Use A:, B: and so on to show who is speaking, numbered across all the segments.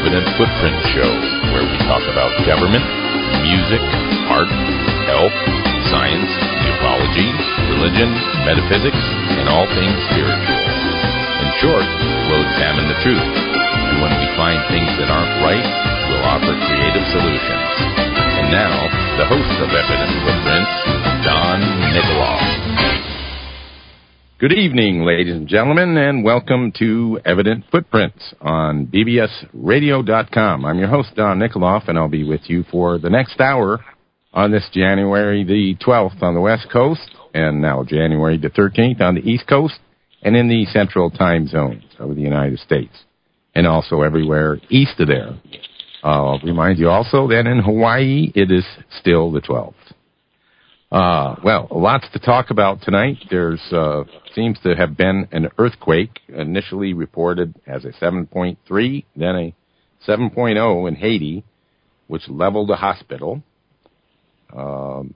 A: Evident Footprint Show, where we talk about government, music, art, health, science, ufology, religion, metaphysics, and all things spiritual. In short, we'll examine the truth, and when we find things that aren't right, we'll offer creative solutions. And now, the host of Evident Footprints, Don Nikoloff. Good evening, ladies and gentlemen, and welcome to Evident Footprints on bbsradio.com. I'm your host, Don Nikoloff, and I'll be with you for the next hour on this January the 12th on the West Coast, and now January the 13th on the East Coast, and in the central time zones of the United States, and also everywhere east of there. I'll remind you also that in Hawaii, it is still the 12th. Well, lots to talk about tonight. There's seems to have been an earthquake, initially reported as a 7.3, then a 7.0 in Haiti, which leveled a hospital. And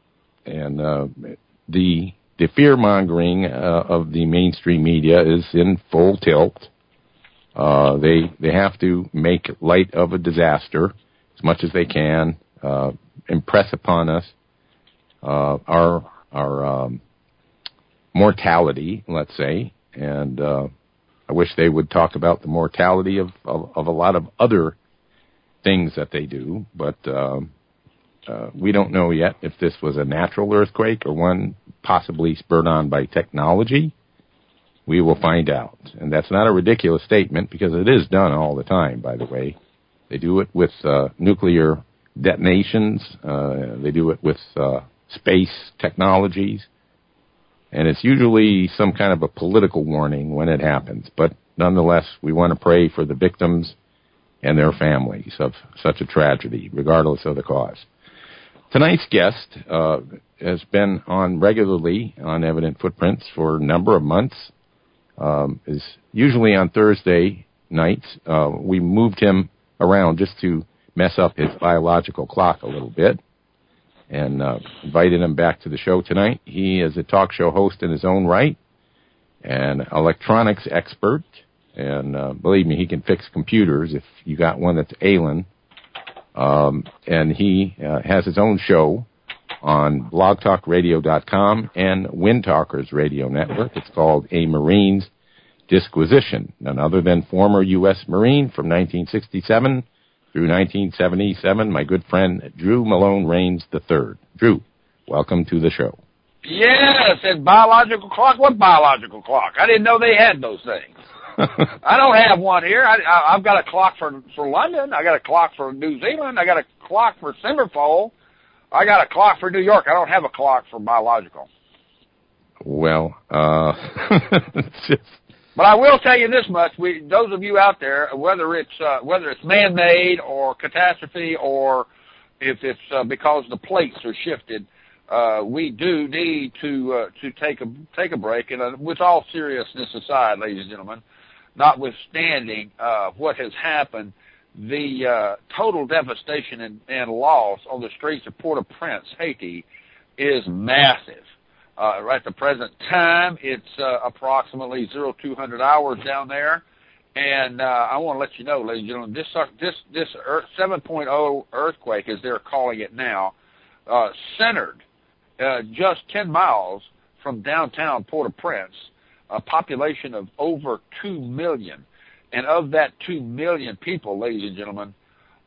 A: the fear-mongering of the mainstream media is in full tilt. They have to make light of a disaster as much as they can, impress upon us our mortality, let's say, and I wish they would talk about the mortality of a lot of other things that they do, but we don't know yet if this was a natural earthquake or one possibly spurred on by technology. We will find out, and that's not a ridiculous statement because it is done all the time, by the way. They do it with nuclear detonations. They do it with space technologies. And it's usually some kind of a political warning when it happens. But nonetheless, we want to pray for the victims and their families of such a tragedy, regardless of the cause. Tonight's guest has been on regularly on Evident Footprints for a number of months. Is usually on Thursday nights. We moved him around just to mess up his biological clock a little bit, and invited him back to the show tonight. He is a talk show host in his own right, an electronics expert, and believe me, he can fix computers if you got one that's ailing. And he has his own show on blogtalkradio.com and Wind Talkers Radio Network. It's called A Marine's Disquisition, none other than former U.S. Marine from 1967 through 1977, my good friend Drew Malone Rains III. Drew, welcome to the show.
B: Yes, and biological clock? What biological clock? I didn't know they had those things. I don't have one here. I've got a clock for London. I got a clock for New Zealand. I got a clock for Simmerfold. I got a clock for New York. I don't have a clock for biological.
A: Well, it's just...
B: But I will tell you this much: those of you out there, whether it's man-made or catastrophe, or if it's because the plates are shifted, we do need to take a break. And with all seriousness aside, ladies and gentlemen, notwithstanding what has happened, the total devastation and loss on the streets of Port-au-Prince, Haiti, is massive. At the present time, it's approximately 0200 hours down there, and I want to let you know, ladies and gentlemen, this 7.0 earthquake, as they're calling it now, centered just 10 miles from downtown Port-au-Prince, a population of over 2 million, and of that 2 million people, ladies and gentlemen,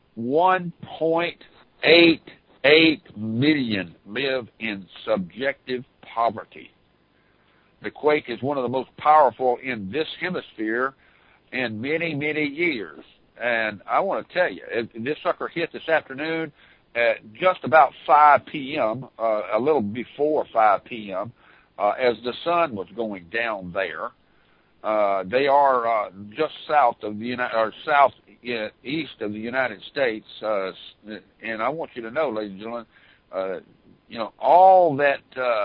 B: 1.88 million live in subjective poverty. The quake is one of the most powerful in this hemisphere in many, many years. And I want to tell you, this sucker hit this afternoon at just about 5 p.m., a little before 5 p.m., as the sun was going down there. They are just south of the southeast of the United States, and I want you to know, ladies and gentlemen, all that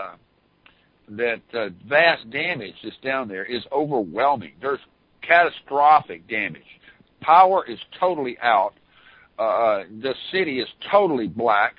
B: vast damage that's down there is overwhelming. There's catastrophic damage. Power is totally out. The city is totally black.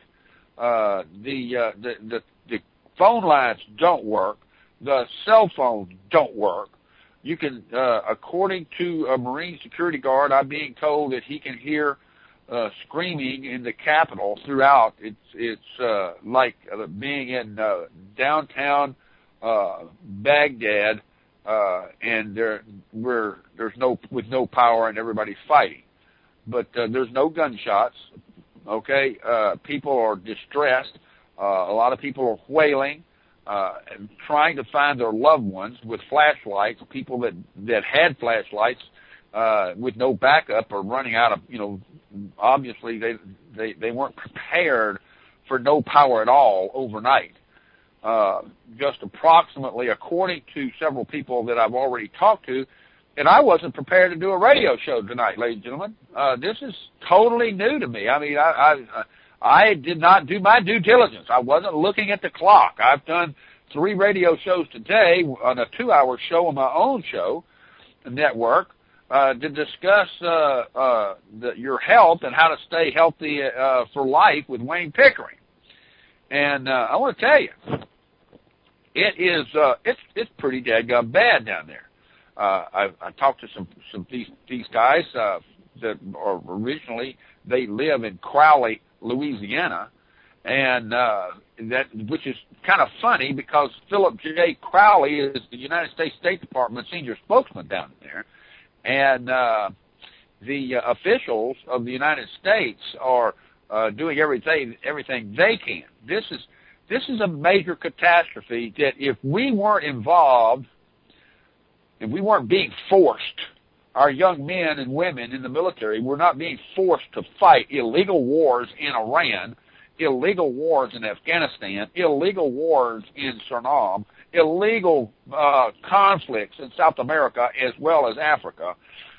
B: The phone lines don't work. The cell phones don't work. You can, according to a Marine security guard, I'm being told that he can hear screaming in the Capitol throughout. It's like being in downtown Baghdad, and there's no power and everybody's fighting. But there's no gunshots. Okay, people are distressed. A lot of people are wailing, and trying to find their loved ones with flashlights. People that had flashlights with no backup are running out of. Obviously they weren't prepared for no power at all overnight. Just approximately, according to several people that I've already talked to, and I wasn't prepared to do a radio show tonight, ladies and gentlemen. This is totally new to me. I mean, I did not do my due diligence. I wasn't looking at the clock. I've done 3 radio shows today on a 2-hour show on my own show network to discuss your health and how to stay healthy for life with Wayne Pickering. And I want to tell you, it's pretty daggone bad down there. I talked to some these guys that are originally, they live in Crowley, Louisiana, and which is kind of funny because Philip J. Crowley is the United States State Department senior spokesman down there, and the officials of the United States are doing everything they can. This is a major catastrophe that if we weren't involved, if we weren't being forced, our young men and women in the military were not being forced to fight illegal wars in Iran, illegal wars in Afghanistan, illegal wars in Suriname, illegal conflicts in South America as well as Africa,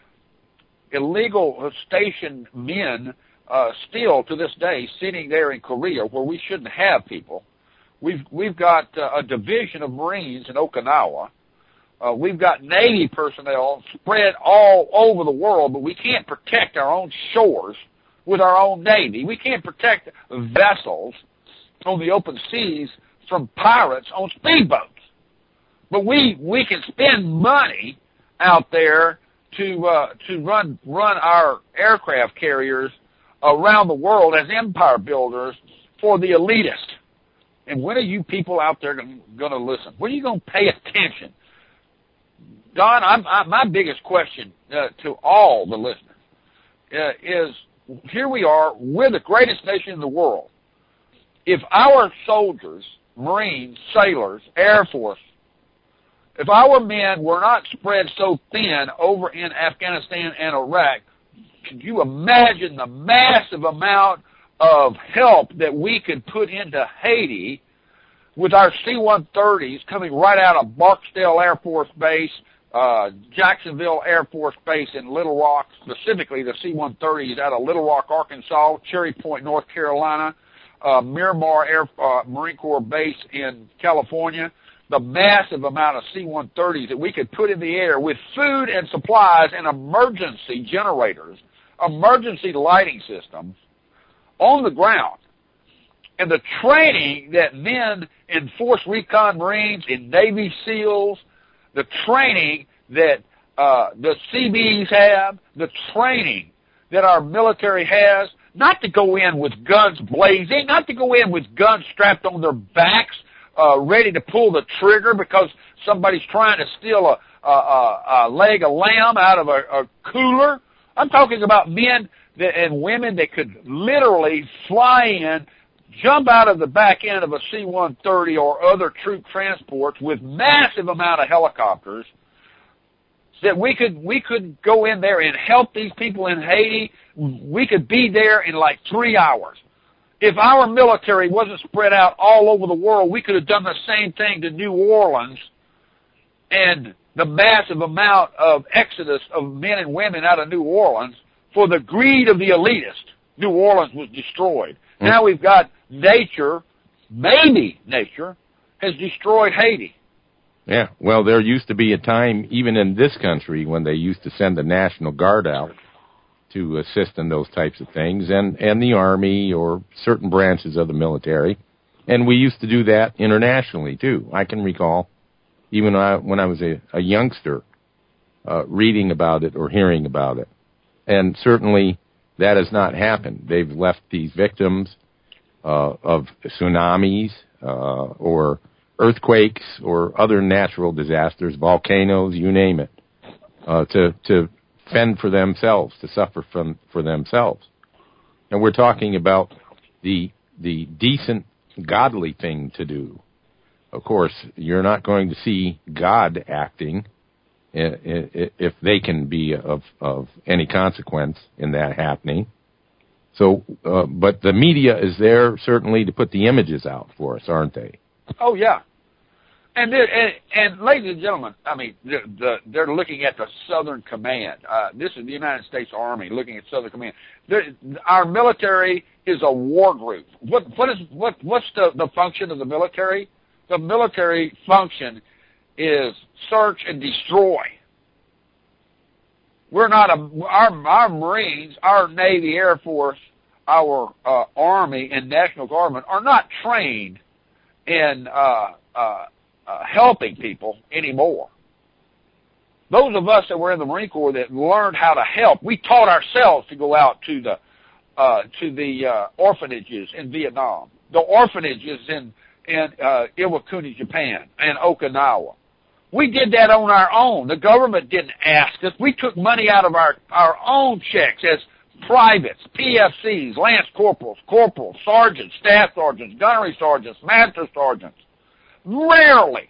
B: illegal stationed men still to this day sitting there in Korea where we shouldn't have people. We've got a division of Marines in Okinawa. We've got Navy personnel spread all over the world, but we can't protect our own shores with our own Navy. We can't protect vessels on the open seas from pirates on speedboats. But we can spend money out there to run our aircraft carriers around the world as empire builders for the elitist. And when are you people out there going to listen? When are you going to pay attention? Don, my biggest question to all the listeners is, here we are, we're the greatest nation in the world. If our soldiers, Marines, sailors, Air Force, if our men were not spread so thin over in Afghanistan and Iraq, could you imagine the massive amount of help that we could put into Haiti with our C-130s coming right out of Barksdale Air Force Base, Jacksonville Air Force Base in Little Rock, specifically the C-130s out of Little Rock, Arkansas, Cherry Point, North Carolina, Miramar Marine Corps Base in California, the massive amount of C-130s that we could put in the air with food and supplies and emergency generators, emergency lighting systems on the ground. And the training that men in Force Recon Marines, in Navy SEALs, the training that the Seabees have, the training that our military has, not to go in with guns blazing, not to go in with guns strapped on their backs, ready to pull the trigger because somebody's trying to steal a leg of lamb out of a cooler. I'm talking about men and women that could literally fly in, jump out of the back end of a C-130 or other troop transports with massive amount of helicopters, that we could go in there and help these people in Haiti. We could be there in like 3 hours. If our military wasn't spread out all over the world, we could have done the same thing to New Orleans, and the massive amount of exodus of men and women out of New Orleans for the greed of the elitist. New Orleans was destroyed. Now we've got nature, maybe nature, has destroyed Haiti.
A: Yeah, well, there used to be a time, even in this country, when they used to send the National Guard out to assist in those types of things, and the Army or certain branches of the military. And we used to do that internationally, too. I can recall, even when I was a youngster, reading about it or hearing about it. And certainly that has not happened. They've left these victims of tsunamis or earthquakes or other natural disasters, volcanoes, you name it, to fend for themselves, to suffer for themselves. And we're talking about the decent, godly thing to do. Of course, you're not going to see God acting if they can be of any consequence in that happening. So, but the media is there certainly to put the images out for us, aren't they?
B: Oh yeah, and ladies and gentlemen, I mean, they're looking at the Southern Command. This is the United States Army looking at Southern Command. Our military is a war group. What's the function of the military? The military function is search and destroy. We're not our Marines, our Navy, Air Force, our Army, and National Guardmen are not trained in helping people anymore. Those of us that were in the Marine Corps that learned how to help, we taught ourselves to go out to the orphanages in Vietnam, the orphanages in Iwakuni, Japan, and Okinawa. We did that on our own. The government didn't ask us. We took money out of our own checks as privates, PFCs, lance corporals, sergeants, staff sergeants, gunnery sergeants, master sergeants. Rarely,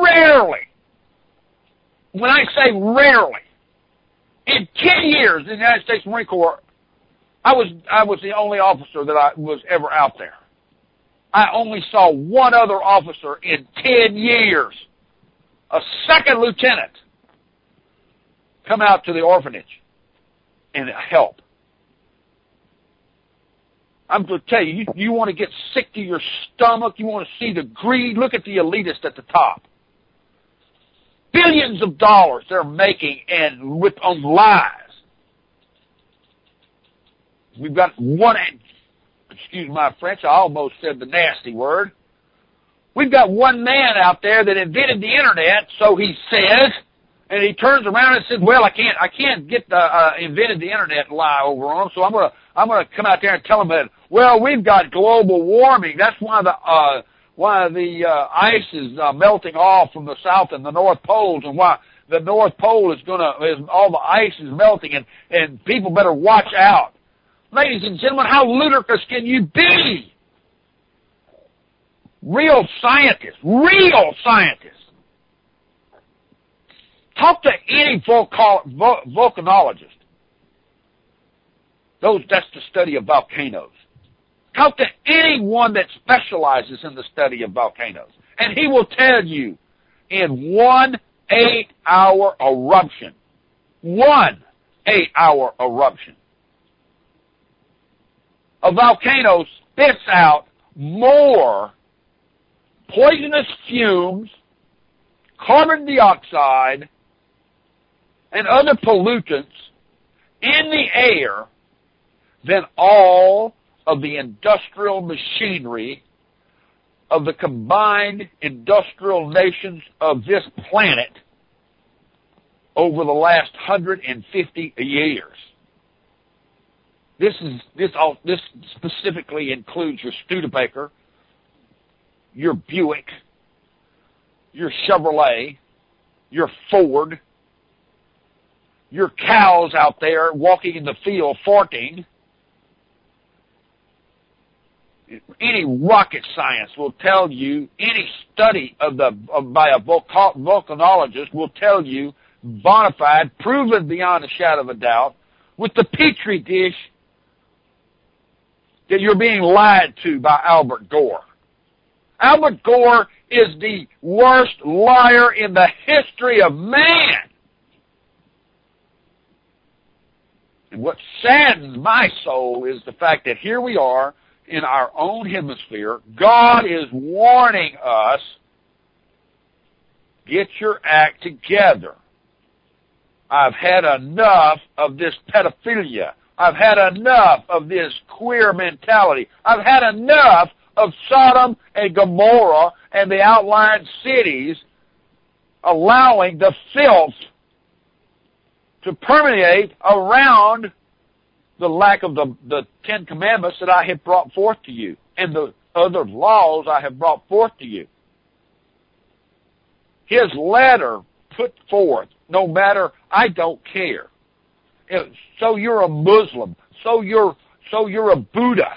B: when I say rarely, in 10 years in the United States Marine Corps, I was the only officer that I was ever out there. I only saw one other officer in 10 years, a second lieutenant, come out to the orphanage and help. I'm going to tell you, you want to get sick to your stomach, you want to see the greed, look at the elitists at the top. Billions of dollars they're making on lies. We've got one, excuse my French, I almost said the nasty word. We've got one man out there that invented the internet, so he says, and he turns around and says, "Well, I can't get the invented the internet lie over on him, so I'm gonna come out there and tell him that. Well, we've got global warming. That's why the ice is melting off from the South and the North Poles, and why the North Pole all the ice is melting, and people better watch out." Ladies and gentlemen, how ludicrous can you be? Real scientists. Talk to any volcanologist. That's the study of volcanoes. Talk to anyone that specializes in the study of volcanoes, and he will tell you in 1 8-hour eruption, a volcano spits out more poisonous fumes, carbon dioxide, and other pollutants in the air than all of the industrial machinery of the combined industrial nations of this planet over the last 150 years. This specifically includes your Studebaker, your Buick, your Chevrolet, your Ford, your cows out there walking in the field farting. Any rocket science will tell you, any study by a volcanologist will tell you, bona fide, proven beyond a shadow of a doubt, with the Petri dish, that you're being lied to by Albert Gore. Albert Gore is the worst liar in the history of man. And what saddens my soul is the fact that here we are in our own hemisphere. God is warning us, get your act together. I've had enough of this pedophilia. I've had enough of this queer mentality. I've had enough of Sodom and Gomorrah and the outlying cities allowing the filth to permeate around the lack of the Ten Commandments that I have brought forth to you, and the other laws I have brought forth to you. His letter put forth, no matter, I don't care. So you're a Muslim. So you're a Buddha.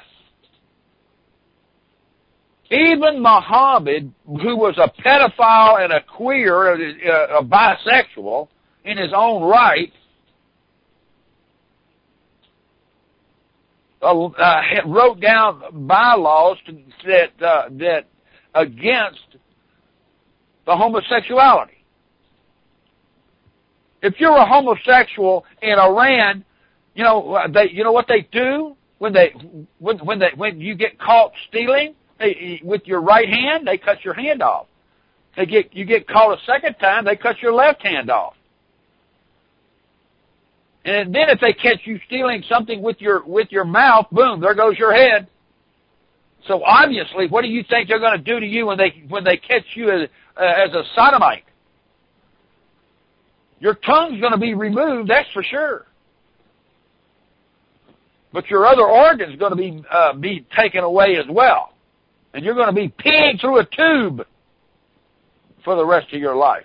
B: Even Muhammad, who was a pedophile and a queer, a bisexual in his own right, wrote down bylaws that against the homosexuality. If you're a homosexual in Iran, you know what they do when you get caught stealing with your right hand, they cut your hand off. You get caught a second time, they cut your left hand off. And then if they catch you stealing something with your mouth, boom, there goes your head. So obviously, what do you think they're going to do to you when they catch you as a sodomite? Your tongue's going to be removed, that's for sure. But your other organ's going to be taken away as well. And you're going to be peeing through a tube for the rest of your life.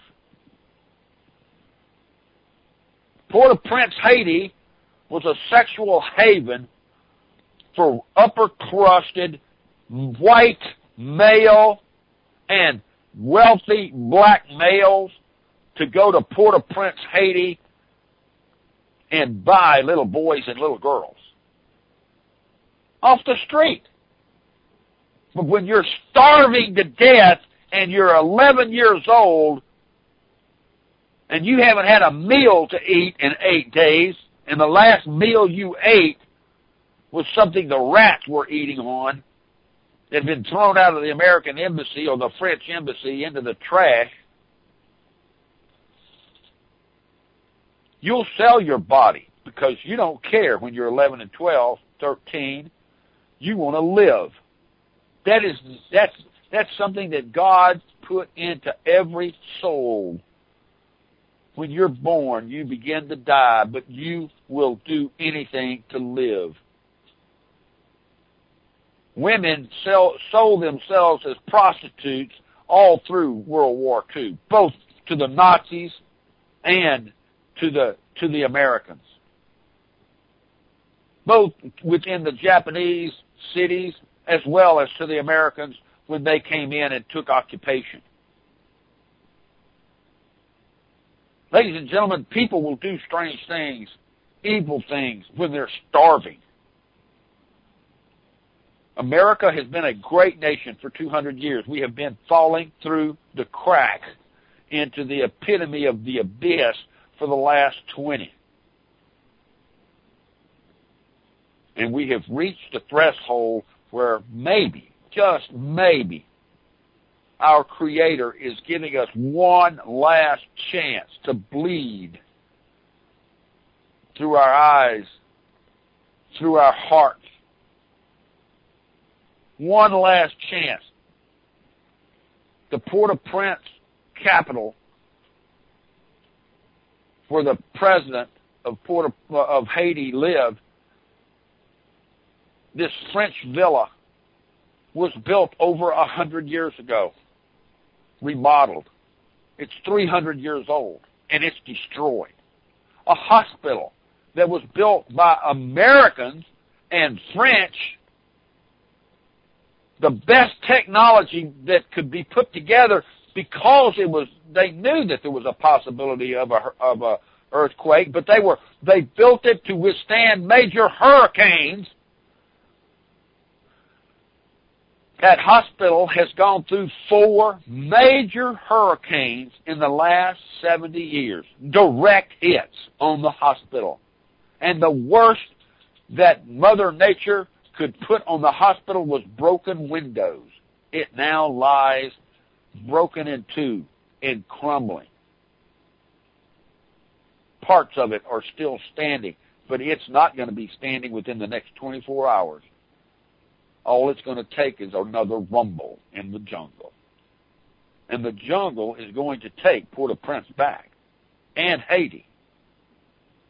B: Port-au-Prince, Haiti was a sexual haven for upper-crusted, white, male, and wealthy black males to go to Port-au-Prince, Haiti, and buy little boys and little girls off the street. But when you're starving to death and you're 11 years old and you haven't had a meal to eat in 8 days, and the last meal you ate was something the rats were eating on that had been thrown out of the American embassy or the French embassy into the trash, you'll sell your body because you don't care when you're 11 and 12, 13. You want to live. That's something that God put into every soul. When you're born, you begin to die, but you will do anything to live. Women sold themselves as prostitutes all through World War II, both to the Nazis and to the Americans. Both within the Japanese cities as well as to the Americans when they came in and took occupation. Ladies and gentlemen, people will do strange things, evil things, when they're starving. America has been a great nation for 200 years. We have been falling through the crack into the epitome of the abyss for the last 20. And we have reached the threshold where maybe, just maybe, our Creator is giving us one last chance to bleed through our eyes, through our hearts. One last chance. The Port-au-Prince capital where the president of Haiti lived, this French villa was built over 100 years ago, remodeled. It's 300 years old, and it's destroyed. A hospital that was built by Americans and French, the best technology that could be put together because they knew that there was a possibility of a earthquake, but they built it to withstand major hurricanes. That hospital has gone through 4 major hurricanes in the last 70 years. Direct hits on the hospital. And the worst that Mother Nature could put on the hospital was broken windows. It now lies broken in two and crumbling. Parts of it are still standing, but it's not going to be standing within the next 24 hours. All it's going to take is another rumble in the jungle. And the jungle is going to take Port-au-Prince back, and Haiti.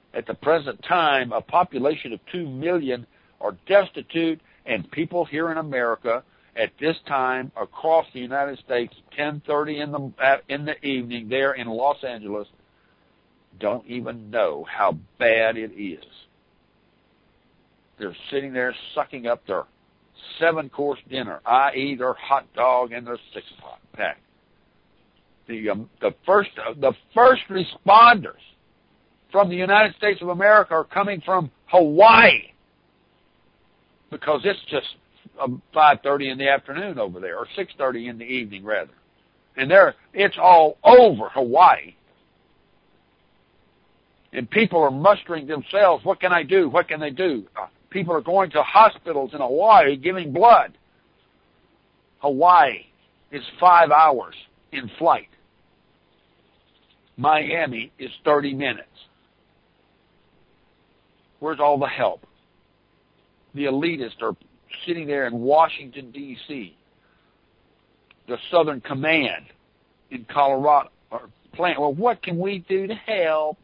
B: At the present time, a population of 2 million are destitute, and people here in America at this time across the United States, 10:30 in the evening there in Los Angeles, don't even know how bad it is. They're sitting there sucking up their 7-course dinner, i.e. their hot dog and their 6-pack. The first responders from the United States of America are coming from Hawaii, because it's just 5:30 in the afternoon over there, or 6:30 in the evening rather, and it's all over Hawaii. And people are mustering themselves. What can I do? What can they do? People are going to hospitals in Hawaii giving blood. Hawaii is 5 hours in flight. Miami is 30 minutes. Where's all the help? The elitists are sitting there in Washington, D.C. The Southern Command in Colorado are playing, well, what can we do to help?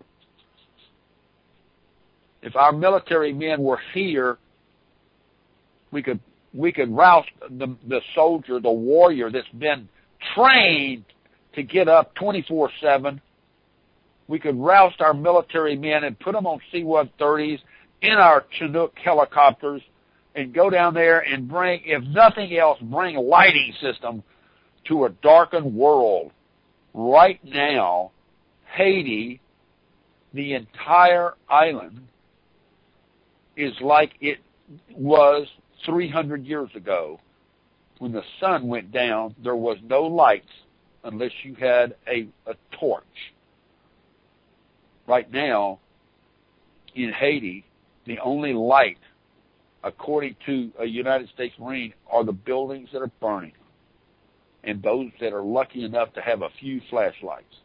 B: If our military men were here, we could roust the soldier, the warrior that's been trained to get up 24/7. We could roust our military men and put them on C-130s in our Chinook helicopters and go down there and bring, if nothing else, bring lighting system to a darkened world. Right now, Haiti, the entire island, is like it was 300 years ago. When the sun went down, there was no lights unless you had a torch. Right now, in Haiti, the only light, according to a United States Marine, are the buildings that are burning, and those that are lucky enough to have a few flashlights.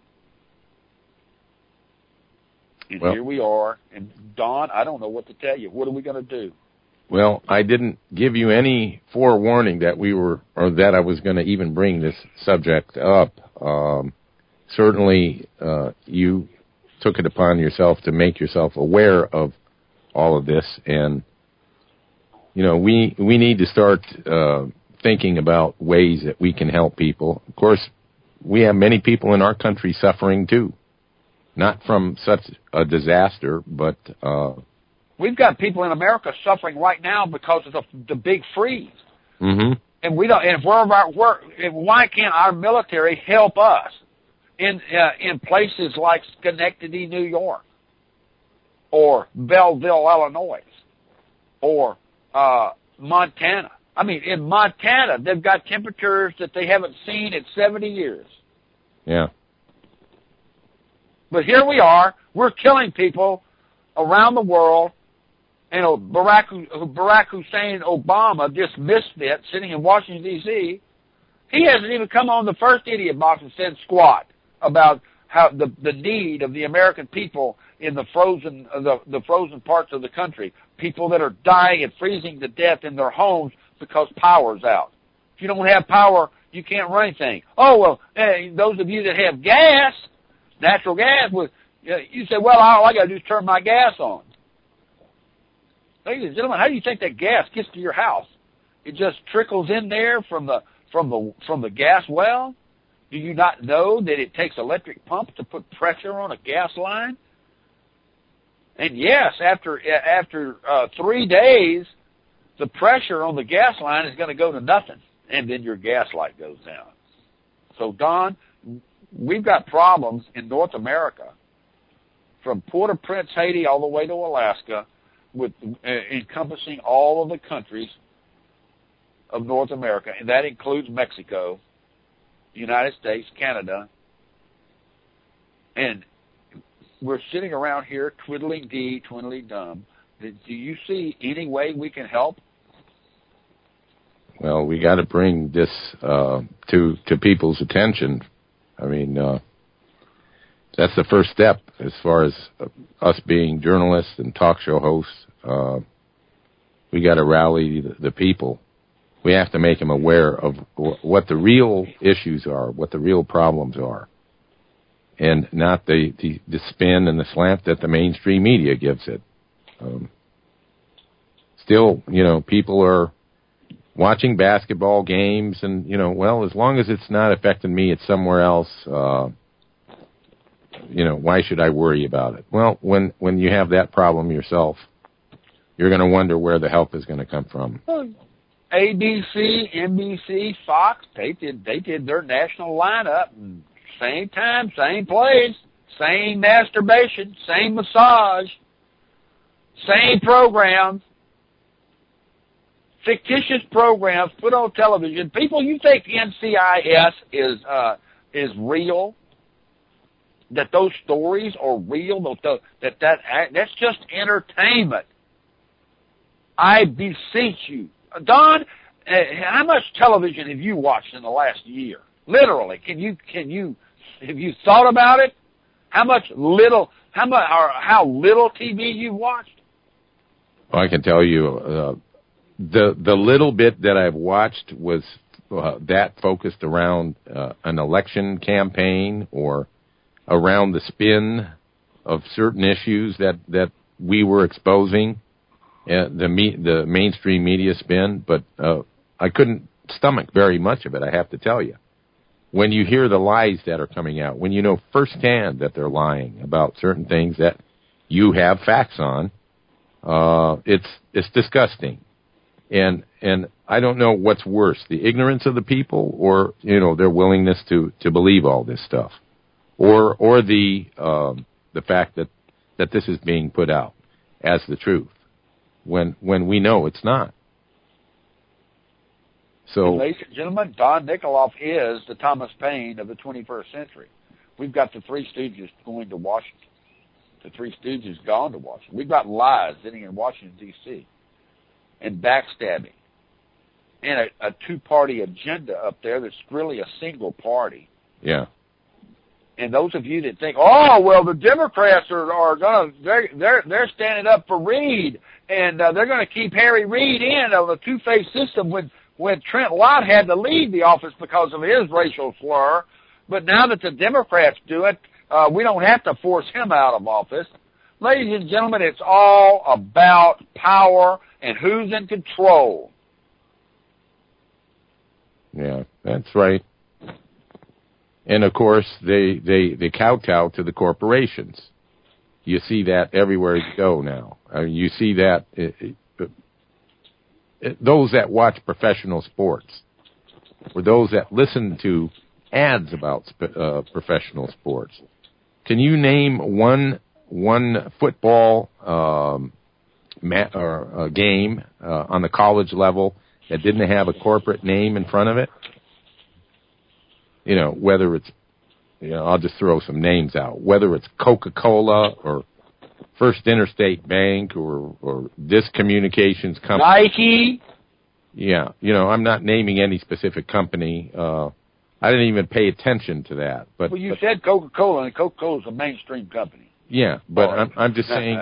B: And here we are. And Don, I don't know what to tell you. What are we going to do?
A: Well, I didn't give you any forewarning that that I was going to even bring this subject up. Certainly, you took it upon yourself to make yourself aware of all of this, and we need to start thinking about ways that we can help people. Of course, we have many people in our country suffering too, not from such a disaster, but
B: we've got people in America suffering right now because of the big freeze.
A: Mm-hmm.
B: And we don't. And why can't our military help us in places like Schenectady, New York, or Belleville, Illinois, or Montana? I mean, in Montana, they've got temperatures that they haven't seen in 70 years.
A: Yeah.
B: But here we are. We're killing people around the world. And Barack Hussein Obama, this misfit sitting in Washington, D.C., he hasn't even come on the first idiot box and said squat about how the need of the American people in the frozen parts of the country, people that are dying and freezing to death in their homes because power's out. If you don't have power, you can't run anything. Oh, well, hey, those of you that have gas, natural gas, you say, well, all I got to do is turn my gas on. Ladies and gentlemen, how do you think that gas gets to your house? It just trickles in there from the gas well? Do you not know that it takes electric pumps to put pressure on a gas line? And yes, after 3 days, the pressure on the gas line is going to go to nothing, and then your gas light goes down. So, Don, we've got problems in North America, from Port-au-Prince, Haiti, all the way to Alaska, with encompassing all of the countries of North America, and that includes Mexico, the United States, Canada, and we're sitting around here twiddling dee, twiddling dumb. Do you see any way we can help?
A: Well, we got to bring this to people's attention. I mean, that's the first step as far as us being journalists and talk show hosts. We got to rally the people. We have to make them aware of what the real issues are, what the real problems are. and not the spin and the slant that the mainstream media gives it. Still, people are watching basketball games, and, well, as long as it's not affecting me, it's somewhere else, why should I worry about it? Well, when you have that problem yourself, you're going to wonder where the help is going to come from.
B: ABC, NBC, Fox, they did their national lineup, same time, same place, same masturbation, same massage, same programs, fictitious programs put on television. People, you think NCIS is real? That those stories are real? That's just entertainment. I beseech you, Don. How much television have you watched in the last year? Literally, have you thought about it? How little TV you watched?
A: Well, I can tell you, the little bit that I've watched was that focused around an election campaign or around the spin of certain issues that we were exposing, the mainstream media spin. But I couldn't stomach very much of it, I have to tell you. When you hear the lies that are coming out, when you know firsthand that they're lying about certain things that you have facts on, it's disgusting. And I don't know what's worse, the ignorance of the people or, their willingness to believe all this stuff, or the fact that this is being put out as the truth when we know it's not. So,
B: ladies and gentlemen, Don Nickoloff is the Thomas Paine of the 21st century. We've got the Three Stooges going to Washington. The Three Stooges gone to Washington. We've got lies sitting in Washington, D.C., and backstabbing, and a two-party agenda up there that's really a single party.
A: Yeah.
B: And those of you that think, oh, well, the Democrats are going to, they're standing up for Reid, and they're going to keep Harry Reid in on the two-phase system when Trent Lott had to leave the office because of his racial slur. But now that the Democrats do it, we don't have to force him out of office. Ladies and gentlemen, it's all about power and who's in control.
A: Yeah, that's right. And of course, they kowtow to the corporations. You see that everywhere you go now. You see that those that watch professional sports, or those that listen to ads about professional sports. Can you name one football game on the college level that didn't have a corporate name in front of it? Whether it's, I'll just throw some names out. Whether it's Coca-Cola or First Interstate Bank or this communications company.
B: Nike.
A: Yeah, I'm not naming any specific company. I didn't even pay attention to that. But
B: you said Coca-Cola, and Coca-Cola is a mainstream company.
A: Yeah, but I'm just saying.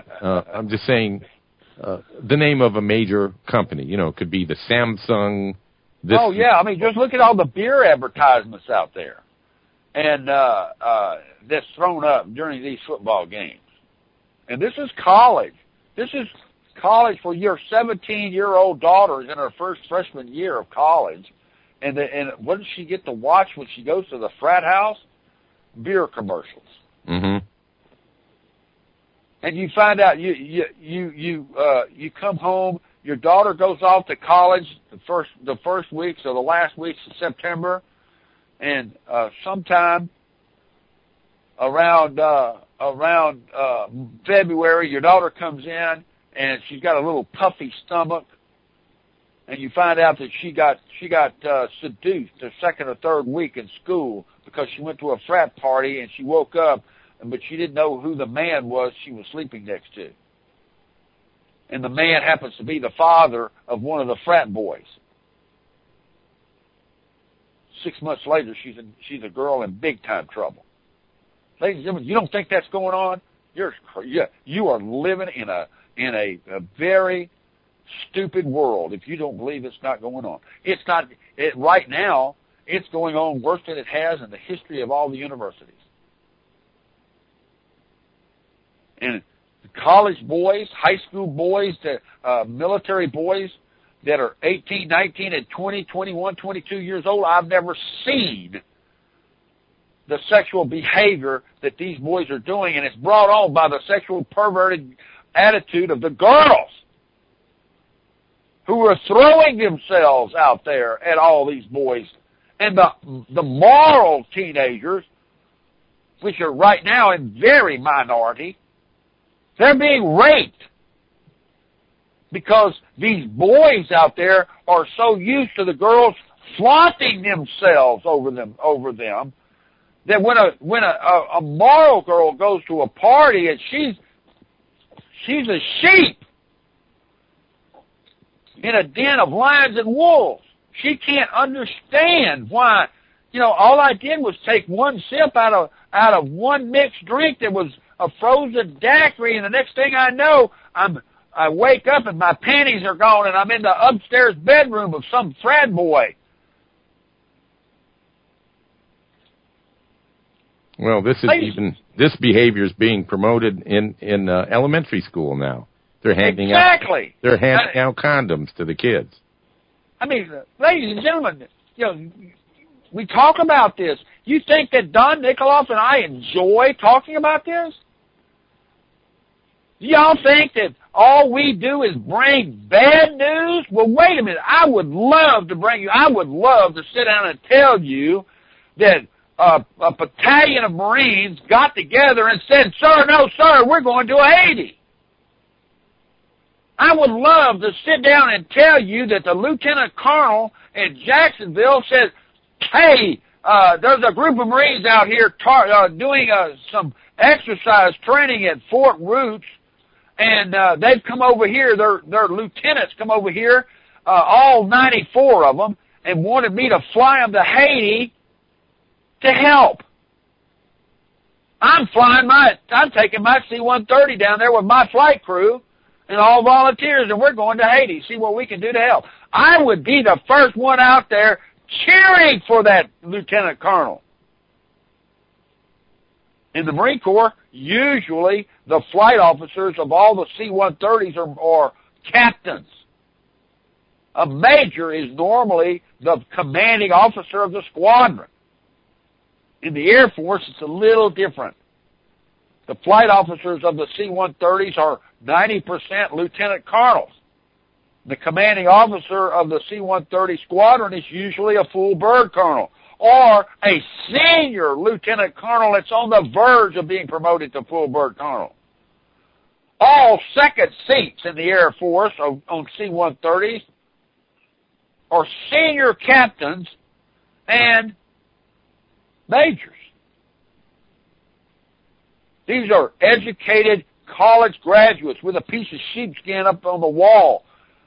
A: The name of a major company. It could be the Samsung.
B: Just look at all the beer advertisements out there, and that's thrown up during these football games. And this is college. This is college for your 17-year-old daughter in her first freshman year of college. And what does she get to watch when she goes to the frat house? Beer commercials.
A: Mm-hmm.
B: And you find out you come home. Your daughter goes off to college the first weeks or the last weeks of September, and sometime around February, your daughter comes in and she's got a little puffy stomach, and you find out that she got seduced the second or third week in school because she went to a frat party and she woke up, but she didn't know who the man was she was sleeping next to. And the man happens to be the father of one of the frat boys. 6 months later, she's a girl in big time trouble. Ladies and gentlemen, you don't think that's going on? You are living in a very stupid world if you don't believe it's not going on. It's not. Right now, it's going on worse than it has in the history of all the universities. And college boys, high school boys, military boys that are 18, 19, and 20, 21, 22 years old, I've never seen the sexual behavior that these boys are doing, and it's brought on by the sexual perverted attitude of the girls who are throwing themselves out there at all these boys. And the moral teenagers, which are right now in very minority, they're being raped because these boys out there are so used to the girls flaunting themselves over them that when a moral girl goes to a party and she's a sheep in a den of lions and wolves. She can't understand why. All I did was take one sip out of one mixed drink that was a frozen daiquiri, and the next thing I know, I wake up and my panties are gone, and I'm in the upstairs bedroom of some frat boy.
A: Well, this behavior is being promoted in elementary school now. They're handing out condoms to the kids.
B: I mean, ladies and gentlemen, we talk about this. You think that Don Nikoloff and I enjoy talking about this? Do y'all think that all we do is bring bad news? Well, wait a minute. I would love to sit down and tell you that a battalion of Marines got together and said, no, sir, we're going to Haiti. I would love to sit down and tell you that the lieutenant colonel in Jacksonville said, hey, there's a group of Marines out here doing some exercise training at Fort Roots, and they've come over here, their lieutenants come over here, all 94 of them, and wanted me to fly them to Haiti to help. I'm taking my C-130 down there with my flight crew and all volunteers, and we're going to Haiti, see what we can do to help. I would be the first one out there cheering for that lieutenant colonel. In the Marine Corps, usually the flight officers of all the C-130s are captains. A major is normally the commanding officer of the squadron. In the Air Force, it's a little different. The flight officers of the C-130s are 90% lieutenant colonels. The commanding officer of the C-130 squadron is usually a full bird colonel or a senior lieutenant colonel that's on the verge of being promoted to full bird colonel. All second seats in the Air Force on C-130s are senior captains and majors. These are educated college graduates with a piece of sheepskin up on the wall.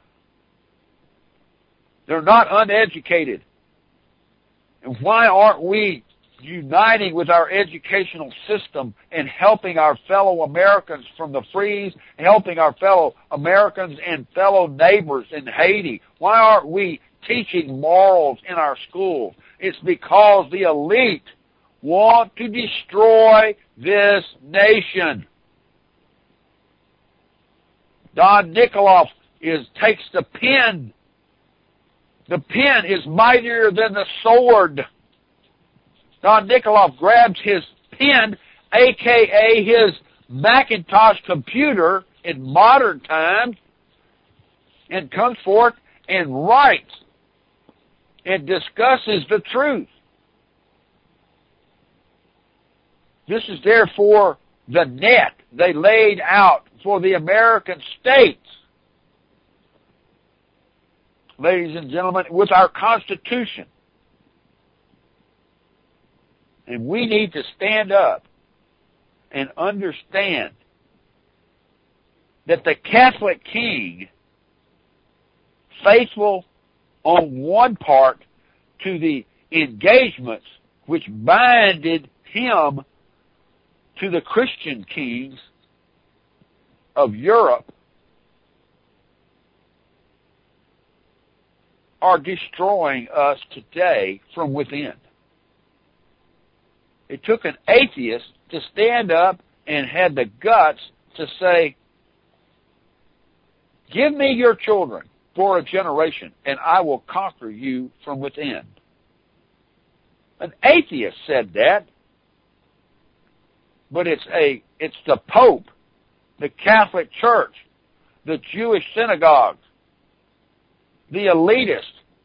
B: They're not uneducated. And why aren't we uniting with our educational system and helping our fellow Americans from the freeze, helping our fellow Americans and fellow neighbors in Haiti? Why aren't we teaching morals in our schools? It's because the elite want to destroy this nation. Don Nikoloff takes the pen. The pen is mightier than the sword. Don Nikoloff grabs his pen, a.k.a. his Macintosh computer in modern times, and comes forth and writes and discusses the truth. This is therefore the net they laid out for the American states. Ladies and gentlemen, with our Constitution. And we need to stand up and understand that the Catholic king, faithful on one part to the engagements which binded him to the Christian kings of Europe, are destroying us today from within. It took an atheist to stand up and had the guts to say, give me your children for a generation, and I will conquer you from within. An atheist said that, but it's the Pope, the Catholic Church, the Jewish synagogues, the elitists,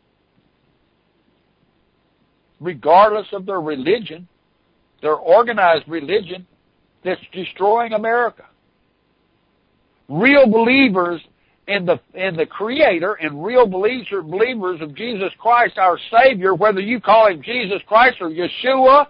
B: regardless of their religion, their organized religion, that's destroying America. Real believers in the Creator and real believers of Jesus Christ, our Savior, whether you call Him Jesus Christ or Yeshua,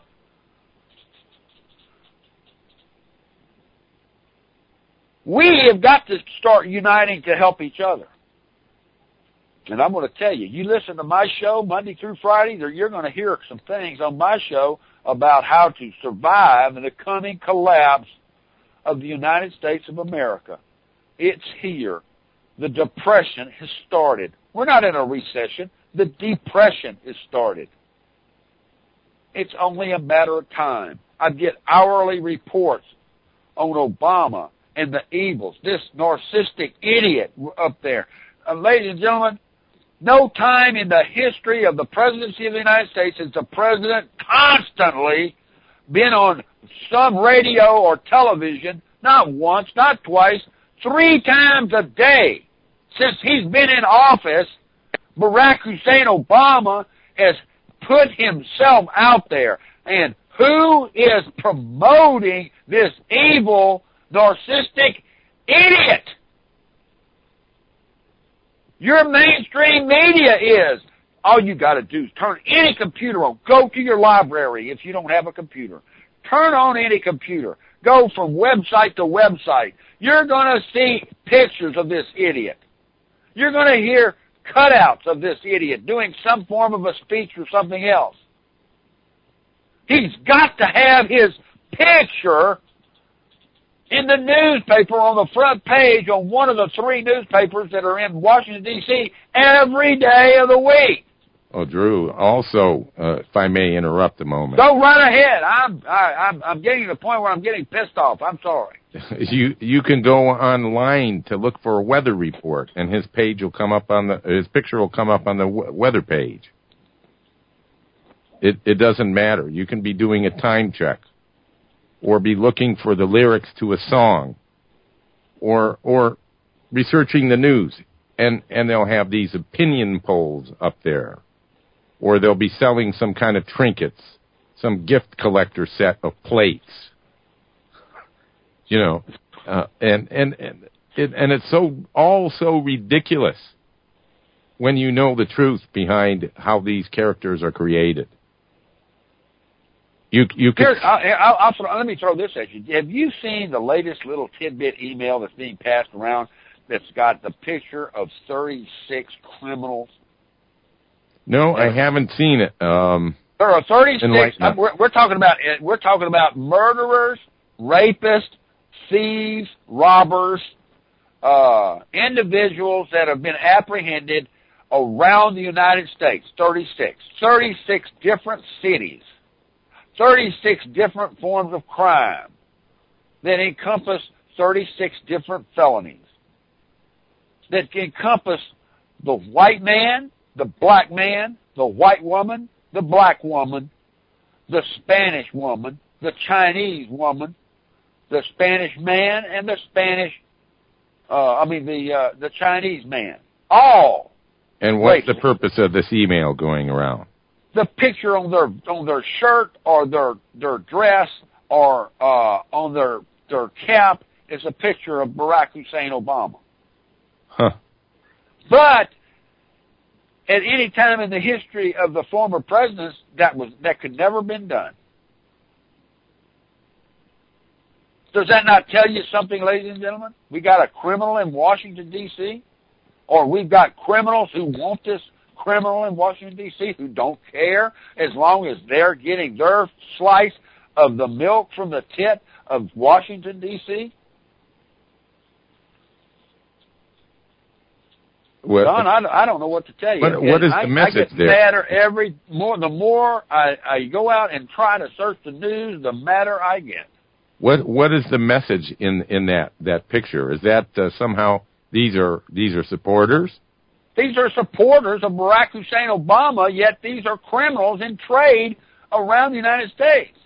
B: we have got to start uniting to help each other. And I'm going to tell you, you listen to my show Monday through Friday, you're going to hear some things on my show about how to survive in the coming collapse of the United States of America. It's here. The depression has started. We're not in a recession. The depression has started. It's only a matter of time. I get hourly reports on Obama and the evils, this narcissistic idiot up there. Ladies and gentlemen, no time in the history of the presidency of the United States has the president constantly been on some radio or television, not once, not twice, 3 times a day since he's been in office. Barack Hussein Obama has put himself out there. And who is promoting this evil, narcissistic idiot? Your mainstream media is. All you got to do is turn any computer on. Go to your library if you don't have a computer. Turn on any computer. Go from website to website. You're going to see pictures of this idiot. You're going to hear cutouts of this idiot doing some form of a speech or something else. He's got to have his picture in the newspaper on the front page on one of the 3 newspapers that are in Washington, D.C. every day of the week.
A: Oh, Drew, also, if I may interrupt a moment.
B: Go right ahead. I'm getting to the point where I'm getting pissed off. I'm sorry.
A: You can go online to look for a weather report, and his picture will come up on the weather page. It doesn't matter. You can be doing a time check, or be looking for the lyrics to a song, or researching the news, and they'll have these opinion polls up there, or they'll be selling some kind of trinkets, some gift collector set of plates, and it's so ridiculous when you know the truth behind how these characters are created. You can.
B: Let me throw this at you. Have you seen the latest little tidbit email that's being passed around that's got the picture of 36 criminals?
A: No, I haven't seen it.
B: There are 36. We're talking about murderers, rapists, thieves, robbers, individuals that have been apprehended around the United States. 36 different cities. 36 different forms of crime that encompass 36 different felonies that encompass the white man, the black man, the white woman, the black woman, the Spanish woman, the Chinese woman, the Spanish man, and the Chinese man. All.
A: And what's the purpose of this email going around?
B: The picture on their shirt or their dress or on their cap is a picture of Barack Hussein Obama.
A: Huh.
B: But at any time in the history of the former presidents, that could never have been done. Does that not tell you something, ladies and gentlemen? We got a criminal in Washington, D.C., or we've got criminals who want this criminal in Washington, D.C., who don't care as long as they're getting their slice of the milk from the tit of Washington, D.C.? Don, I don't know what to tell you.
A: What is the message there?
B: I get madder the more I go out and try to search the news, the madder I get.
A: What is the message in that picture? Is that somehow these are supporters?
B: These are supporters of Barack Hussein Obama, yet these are criminals in trade around the United States.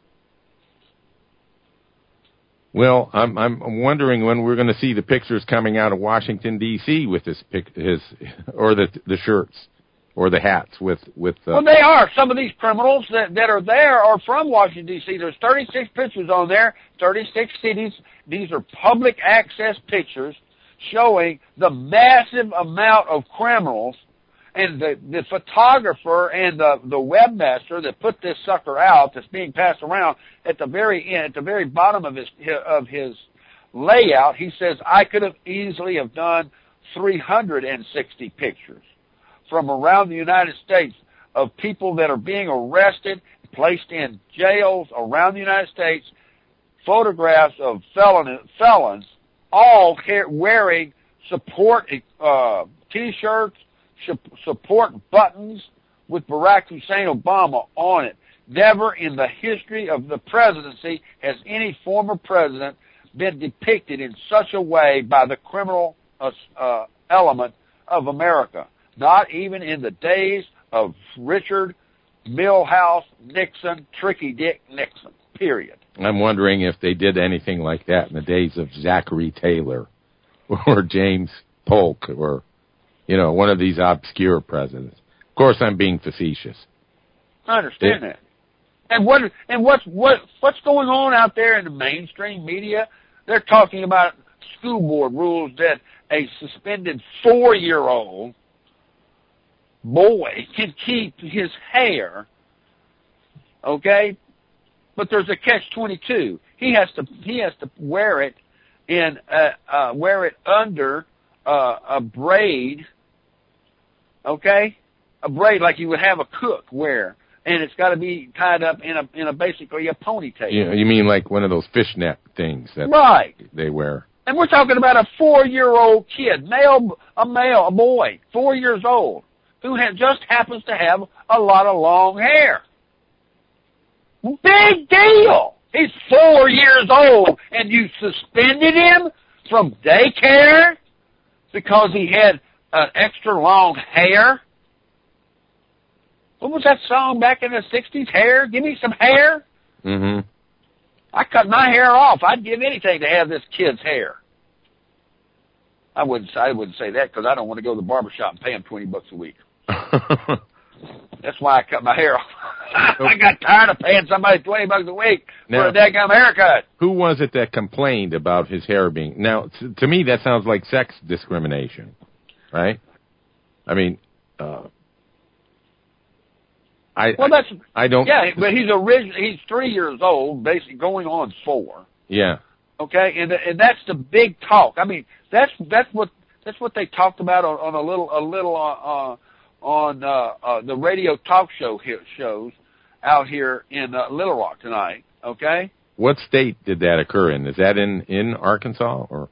A: Well, I'm wondering when we're going to see the pictures coming out of Washington D.C. with his or the shirts or the hats with.
B: Well, they are. Some of these criminals that are there are from Washington D.C. There's 36 pictures on there, 36 cities. These are public access pictures showing the massive amount of criminals, and the photographer and the webmaster that put this sucker out that's being passed around at the very end, at the very bottom of his layout, he says, I could have easily have done 360 pictures from around the United States of people that are being arrested, placed in jails around the United States, photographs of felons, all wearing support T-shirts, support buttons with Barack Hussein Obama on it. Never in the history of the presidency has any former president been depicted in such a way by the criminal element of America. Not even in the days of Richard Milhouse Nixon, Tricky Dick Nixon, period.
A: I'm wondering if they did anything like that in the days of Zachary Taylor or James Polk or, one of these obscure presidents. Of course, I'm being facetious.
B: I understand that. And what's going on out there in the mainstream media? They're talking about school board rules that a suspended 4-year-old boy can keep his hair, okay? But there's a catch-22. He has to wear it under a braid, okay? A braid like you would have a cook wear, and it's got to be tied up in a basically a ponytail.
A: Yeah, you mean like one of those fishnet things that
B: right.
A: they wear? And
B: we're talking about a 4-year-old kid, a boy, 4 years old, who just happens to have a lot of long hair. Big deal. He's 4 years old, and you suspended him from daycare because he had extra long hair? What was that song back in the 60s? Hair? Give me some hair?
A: Mm-hmm.
B: I cut my hair off. I'd give anything to have this kid's hair. I wouldn't say that because I don't want to go to the barbershop and pay him $20 a week. That's why I cut my hair off. I got tired of paying somebody $20 a week for a daggum haircut.
A: Who was it that complained about his hair being... Now, to me, that sounds like sex discrimination, right? I mean, I don't...
B: Yeah, but he's 3 years old, basically going on 4.
A: Yeah.
B: Okay, and that's the big talk. I mean, that's what they talked about on the radio talk shows out here in Little Rock tonight. Okay.
A: What state did that occur in? Is that in Arkansas or?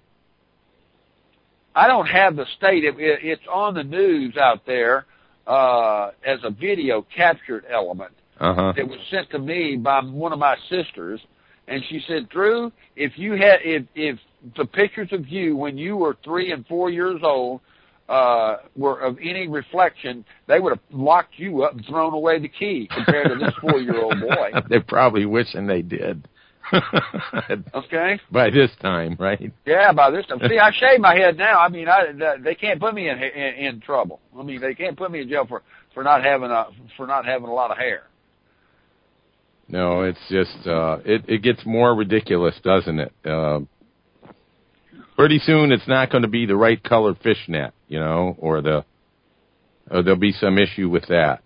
B: I don't have the state. It's on the news out there as a video captured element.
A: Uh-huh.
B: It was sent to me by one of my sisters, and she said, Drew, if the pictures of you when you were 3 and 4 years old were of any reflection, they would have locked you up and thrown away the key compared to this 4-year-old boy.
A: They're probably wishing they did.
B: Okay.
A: By this time, right?
B: Yeah, by this time. See, I shave my head now. I mean, they can't put me in trouble. I mean, they can't put me in jail for not having a lot of hair.
A: No, it's just it gets more ridiculous, doesn't it? Pretty soon, it's not going to be the right color fishnet, or there'll be some issue with that.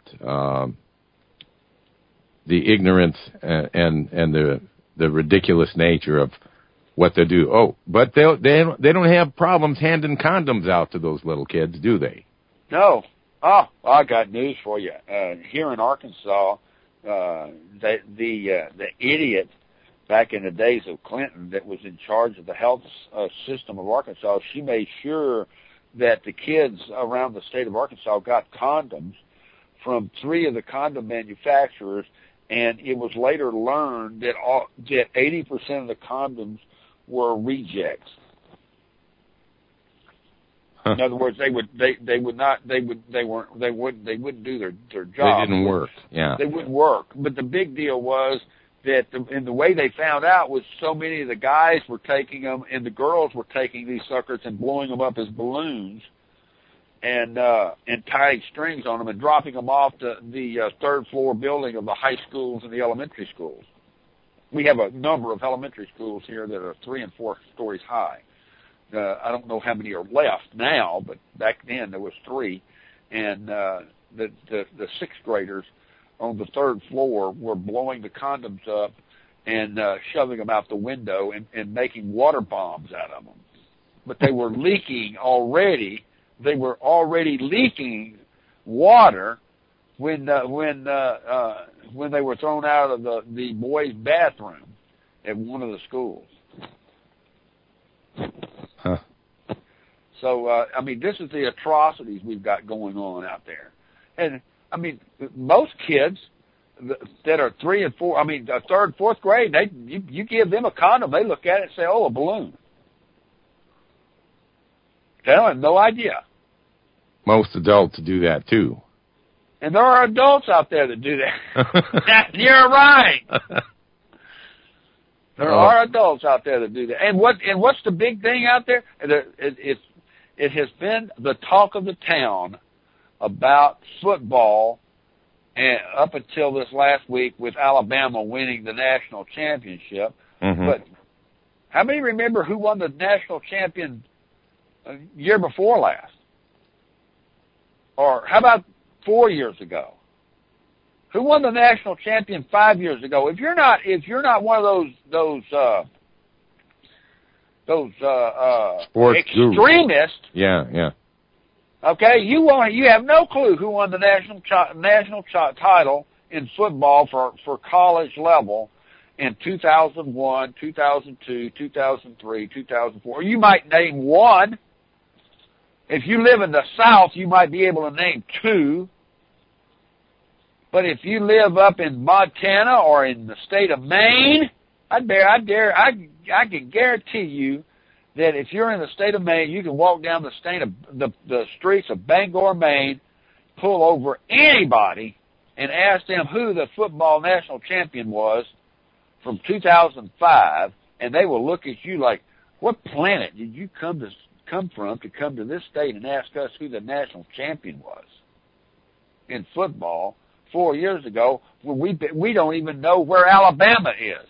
A: The ignorance and the ridiculous nature of what they do. Oh, but they don't have problems handing condoms out to those little kids, do they?
B: No. Oh, I got news for you. Here in Arkansas, the idiot back in the days of Clinton that was in charge of the health system of Arkansas, she made sure that the kids around the state of Arkansas got condoms from 3 of the condom manufacturers, And it was later learned that 80% of the condoms were rejects. In other words, they wouldn't do their job.
A: They didn't work. Yeah.
B: They wouldn't work. But the big deal was that the way they found out was so many of the guys were taking them and the girls were taking these suckers and blowing them up as balloons and tying strings on them and dropping them off the third floor building of the high schools and the elementary schools. We have a number of elementary schools here that are 3 and 4 stories high. I don't know how many are left now, but back then there was 3, and the 6th graders on the 3rd floor were blowing the condoms up and shoving them out the window and making water bombs out of them. But they were leaking already. They were already leaking water when they were thrown out of the boys' bathroom at one of the schools.
A: Huh.
B: So, I mean, this is the atrocities we've got going on out there. And, I mean, most kids that are 3 and 4, I mean, 3rd, 4th grade, you give them a condom, they look at it and say, oh, a balloon. They have no idea.
A: Most adults do that, too.
B: And there are adults out there that do that. You're right. There are adults out there that do that. And what's the big thing out there? It has been the talk of the town about football, and up until this last week with Alabama winning the national championship.
A: Mm-hmm.
B: But how many remember who won the national champion year before last? Or how about 4 years ago? Who won the national champion 5 years ago? If you're not one of those
A: sports
B: extremists,
A: yeah.
B: Okay, you have no clue who won the national title in football for college level in 2001, 2002, 2003, 2004. You might name one. If you live in the South, you might be able to name 2. But if you live up in Montana or in the state of Maine, I can guarantee you that if you're in the state of Maine, you can walk down the streets of Bangor, Maine, pull over anybody, and ask them who the football national champion was from 2005, and they will look at you like, what planet did you come from to come to this state and ask us who the national champion was in football 4 years ago, when we don't even know where Alabama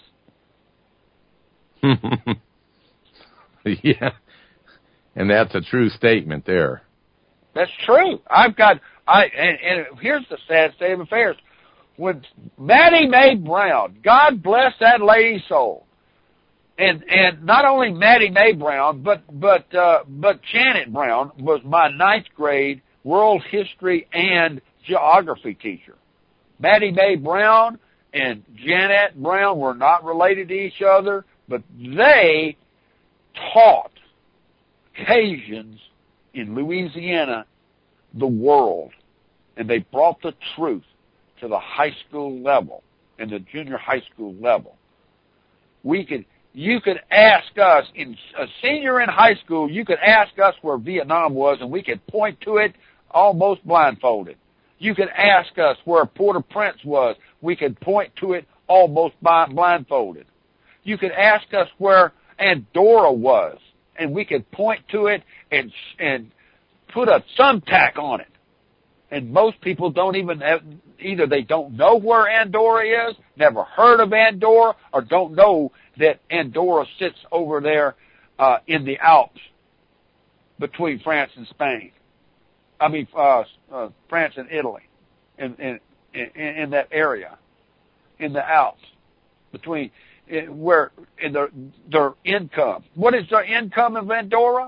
B: is.
A: Yeah, and that's a true statement there.
B: That's true. And here's the sad state of affairs. When Maddie Mae Brown, God bless that lady's soul, and not only Maddie Mae Brown, but Janet Brown was my 9th grade world history and geography teacher. Maddie Mae Brown and Janet Brown were not related to each other, but they taught Cajuns in Louisiana the world, and they brought the truth to the high school level and the junior high school level. You could ask us, in a senior in high school, you could ask us where Vietnam was, and we could point to it almost blindfolded. You could ask us where Port-au-Prince was. We could point to it almost blindfolded. You could ask us where Andorra was, and we could point to it and put a thumbtack on it. And most people don't even either they don't know where Andorra is, never heard of Andorra, or don't know that Andorra sits over there in the Alps between France and Spain. I mean, France and Italy, in that area, in the Alps, between where in their income. What is their income of Andorra?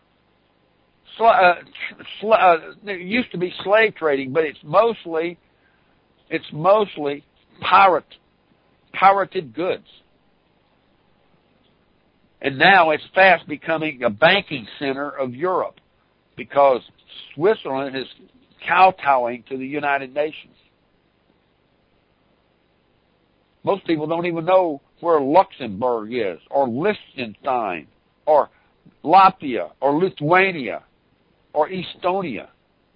B: It used to be slave trading, but it's mostly pirated goods. And now it's fast becoming a banking center of Europe because Switzerland is kowtowing to the United Nations. Most people don't even know where Luxembourg is, or Liechtenstein, or Latvia, or Lithuania, or Estonia,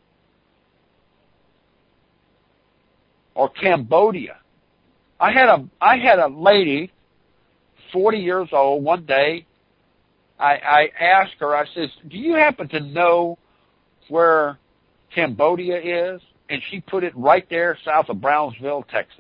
B: or Cambodia. I had a lady, 40 years old, one day. I asked her, I says, do you happen to know where Cambodia is? And she put it right there south of Brownsville, Texas.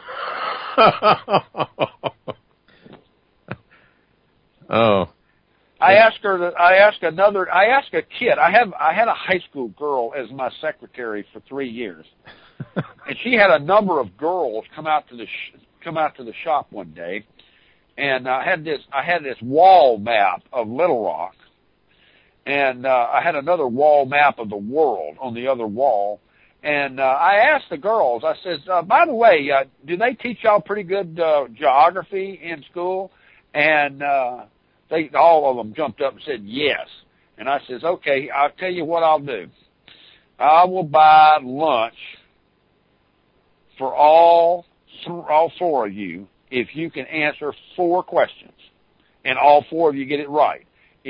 A: Oh.
B: I asked a kid. I had a high school girl as my secretary for 3 years. And she had a number of girls come out to the shop one day, and I had this wall map of Little Rock, and I had another wall map of the world on the other wall. And I asked the girls, I says, by the way, do they teach y'all pretty good geography in school? And all of them jumped up and said yes. And I says, okay, I'll tell you what I'll do. I will buy lunch for all four of you if you can answer 4 questions, and all 4 of you get it right.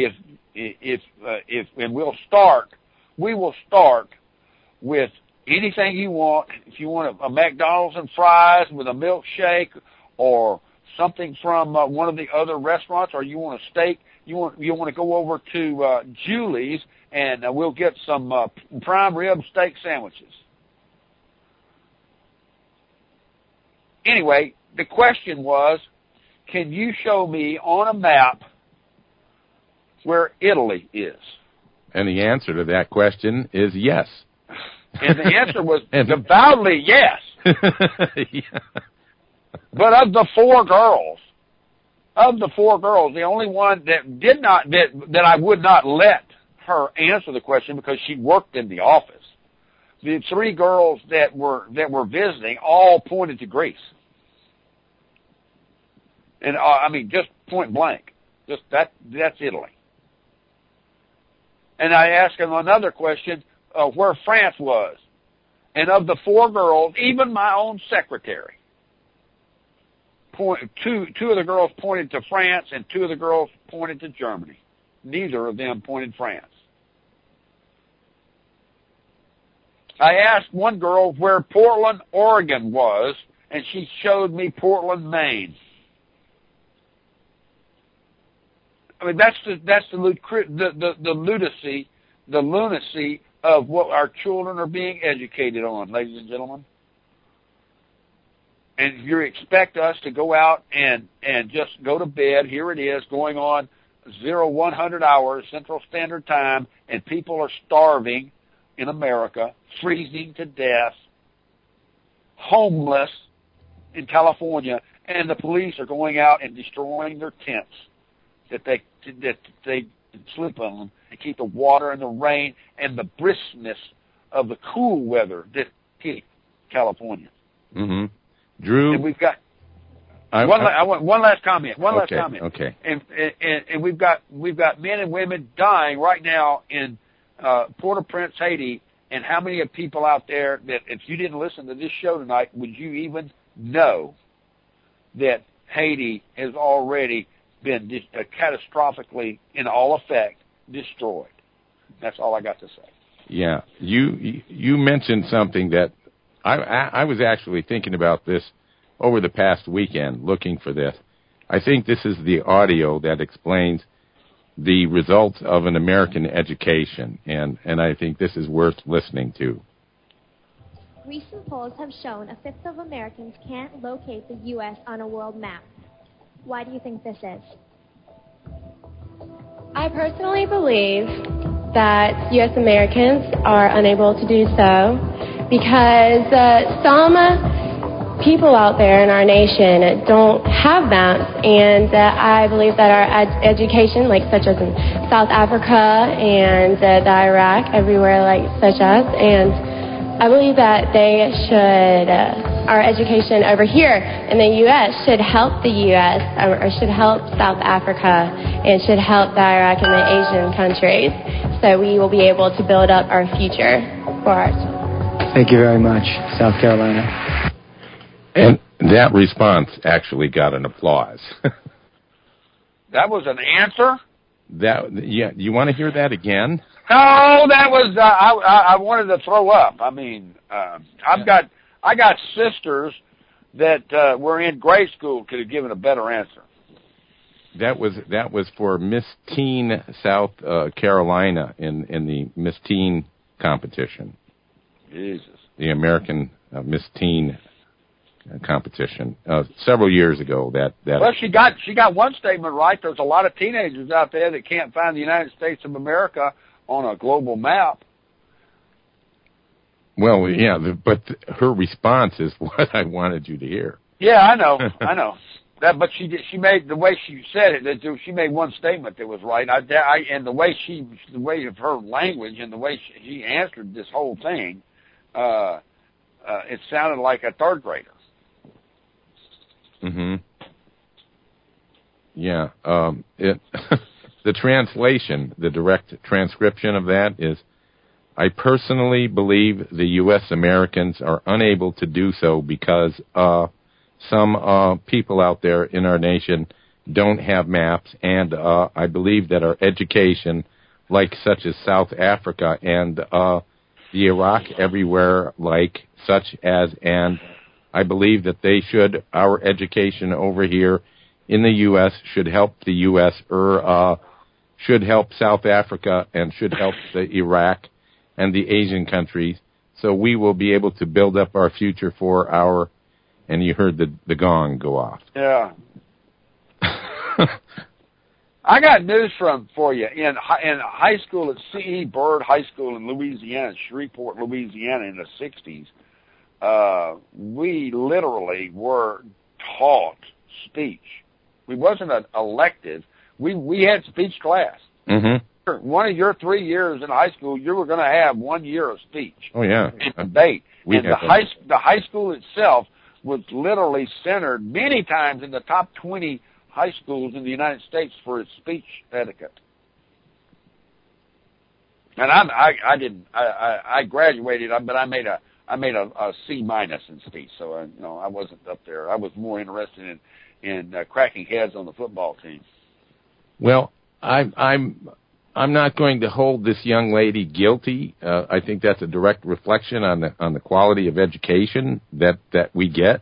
B: And we will start with anything you want. If you want a McDonald's and fries with a milkshake, or something from one of the other restaurants, or you want a steak, you want to go over to Julie's, and we'll get some prime rib steak sandwiches. Anyway, the question was, can you show me on a map where Italy is?
A: And the answer to that question is yes.
B: And the answer was devoutly yes.
A: Yeah.
B: But of the 4 girls, the only one that did not, that I would not let her answer the question because she worked in the office, the 3 girls that were visiting all pointed to Greece. And I mean, just point blank, just that's Italy. And I asked them another question, where France was. And of the 4 girls, even my own secretary, two of the girls pointed to France, and 2 of the girls pointed to Germany. Neither of them pointed France. I asked one girl where Portland, Oregon was, and she showed me Portland, Maine. I mean, that's the lunacy of what our children are being educated on, ladies and gentlemen. And you expect us to go out and just go to bed. Here it is, going on 100 hours Central Standard Time, and people are starving in America, freezing to death, homeless in California, and the police are going out and destroying their tents that they sleep on and keep the water and the rain and the briskness of the cool weather that keep California.
A: Mm-hmm. Drew,
B: and we've got one last comment.
A: Okay.
B: And we've got men and women dying right now in Port-au-Prince, Haiti. And how many of people out there that, if you didn't listen to this show tonight, would you even know that Haiti has already been catastrophically, in all effect, destroyed? That's all I got to say.
A: Yeah, you mentioned something that I was actually thinking about this over the past weekend, looking for this. I think this is the audio that explains the results of an American education, and I think this is worth listening to.
C: Recent polls have shown 1/5 of Americans can't locate the U.S. on a world map. Why do you think this is?
D: I personally believe that U.S. Americans are unable to do so because some people out there in our nation don't have maps, and I believe that our education, like such as in South Africa and the Iraq, everywhere like such as, and I believe that they should, our education over here in the U.S. should help the U.S. or should help South Africa and should help the Iraq and the Asian countries, so we will be able to build up our future for our children.
E: Thank you very much, South Carolina.
A: And That response actually got an applause.
B: That was an answer?
A: Yeah, you want to hear that again?
B: No, that was I wanted to throw up. I mean, I got sisters that were in grade school could have given a better answer.
A: That was for Miss Teen South Carolina in the Miss Teen competition.
B: Jesus.
A: The American Miss Teen competition several years ago.
B: Well, she got one statement right. There's a lot of teenagers out there that can't find the United States of America on a global map.
A: Well, yeah, but her response is what I wanted you to hear.
B: Yeah, I know. But she made the way she said it. That she made one statement that was right. And the way of her language and the way she answered this whole thing, it sounded like a third grader.
A: Mm-hmm. Yeah. The translation, the direct transcription of that is, I personally believe the U.S. Americans are unable to do so because some people out there in our nation don't have maps, and I believe that our education, like such as South Africa and the Iraq everywhere, like such as, and I believe that our education over here in the U.S. should help the U.S. or should help South Africa and should help the Iraq and the Asian countries, so we will be able to build up our future for our, and you heard the gong go off.
B: Yeah. I got news for you. In high school at C.E. Byrd High School in Louisiana, Shreveport, Louisiana, in the 60s, we literally were taught speech. We wasn't an elective. We had speech class.
A: Mm-hmm.
B: One of your 3 years in high school, you were going to have 1 year of speech.
A: Oh, yeah.
B: And debate. And the high school itself was literally centered many times in the top 20 high schools in the United States for its speech etiquette. And I graduated, but I made a C- in speech, so I wasn't up there. I was more interested in cracking heads on the football team.
A: Well, I'm not going to hold this young lady guilty. I think that's a direct reflection on the quality of education that we get.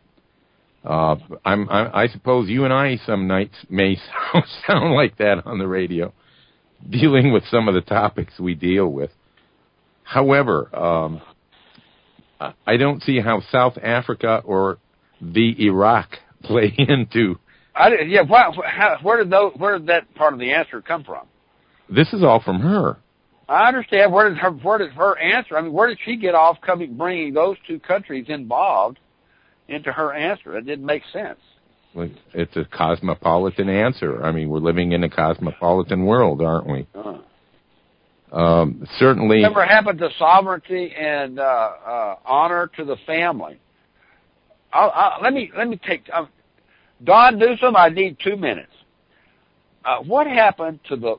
A: I suppose you and I some nights may sound like that on the radio, dealing with some of the topics we deal with. However, I don't see how South Africa or the Iraq play into.
B: Where did that part of the answer come from?
A: This is all from her.
B: I understand. Where did her answer? I mean, where did she get off bringing those two countries involved into her answer? It didn't make sense.
A: Well, it's a cosmopolitan answer. I mean, we're living in a cosmopolitan world, aren't we? Certainly.
B: Whatever happened to sovereignty and honor to the family? Let me take Don Newsom. I need 2 minutes. What happened to the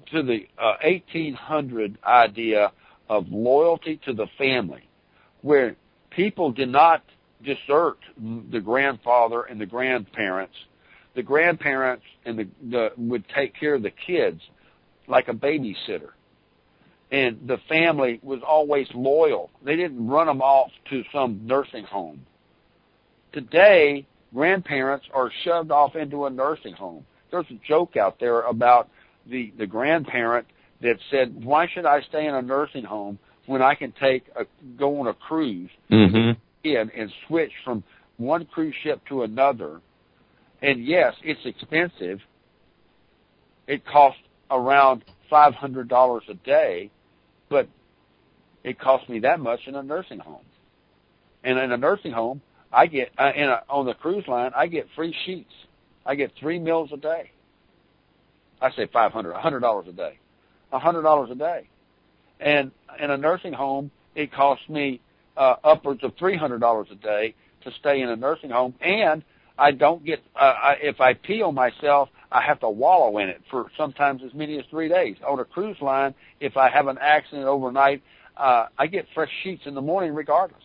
B: 1800 idea of loyalty to the family, where people did not desert the grandfather and the grandparents? The grandparents and would take care of the kids like a babysitter, and the family was always loyal. They didn't run them off to some nursing home. Today, grandparents are shoved off into a nursing home. There's a joke out there about the grandparent that said, "Why should I stay in a nursing home when I can go on a cruise and switch from one cruise ship to another?" And yes, it's expensive. It costs around $500 a day, but it costs me that much in a nursing home. And in a nursing home, I get on the cruise line, I get free sheets. I get 3 meals a day. I say $100 a day. $100 a day. And in a nursing home, it costs me upwards of $300 a day to stay in a nursing home. And I don't get, if I pee on myself, I have to wallow in it for sometimes as many as 3 days. On a cruise line, if I have an accident overnight, I get fresh sheets in the morning regardless.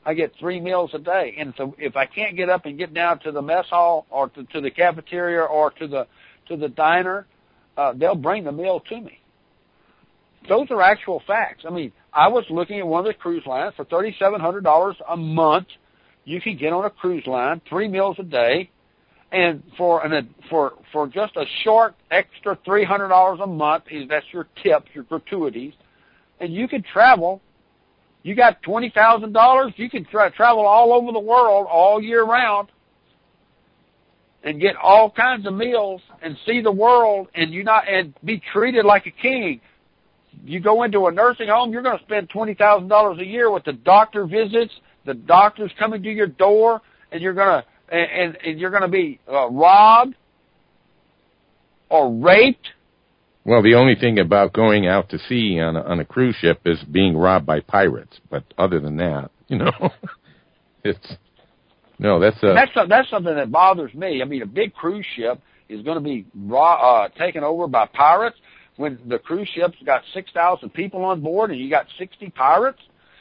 B: I get 3 meals a day. And so if I can't get up and get down to the mess hall or to the cafeteria or to the diner, they'll bring the meal to me. Those are actual facts. I mean, I was looking at one of the cruise lines for $3,700 a month. You can get on a cruise line, 3 meals a day, and for just a short extra $300 a month, that's your tips, your gratuities, and you can travel. You got $20,000, you can travel all over the world all year round and get all kinds of meals and see the world and be treated like a king. You go into a nursing home, you're going to spend $20,000 a year with the doctor visits, the doctors coming to your door, and you're going to be robbed or raped.
A: Well, the only thing about going out to sea on a cruise ship is being robbed by pirates. But other than that, that's something that bothers me. I mean, a big cruise ship is going to be taken over by pirates when the cruise ship's got 6,000 people on board and you got 60 pirates.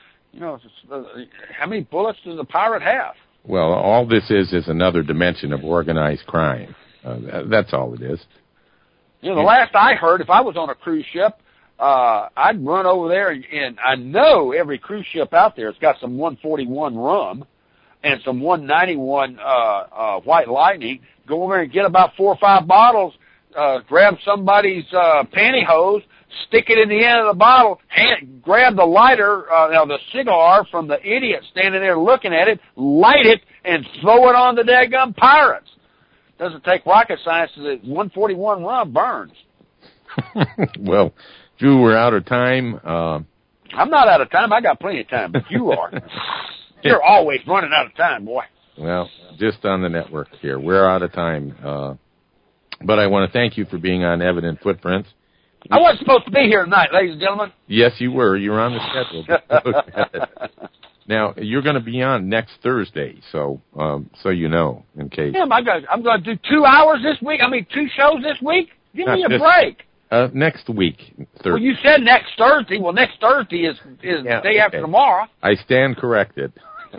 A: How many bullets does a pirate have? Well, all this is another dimension of organized crime. That's all it is.
B: The last I heard, if I was on a cruise ship, I'd run over there, and I know every cruise ship out there has got some 141 rum and some 191 White Lightning. Go over there and get about 4 or 5 bottles, grab somebody's pantyhose, stick it in the end of the bottle, grab the lighter, the cigar from the idiot standing there looking at it, light it, and throw it on the daggum pirates. Doesn't take rocket science. 141 rum burns.
A: Well, Drew, we're out of time.
B: I'm not out of time. I got plenty of time, but you are. You're always running out of time, boy.
A: Well, just on the network here. We're out of time. But I want to thank you for being on Evident Footprints.
B: I wasn't supposed to be here tonight, ladies and gentlemen.
A: Yes, you were. You were on the schedule. Now, you're going to be on next Thursday, so you know, in case. Yeah,
B: I'm going to do 2 hours this week. 2 shows this week? Give me a break.
A: Next week, Thursday.
B: Well, you said next Thursday. Well, next Thursday is the day after tomorrow.
A: I stand corrected.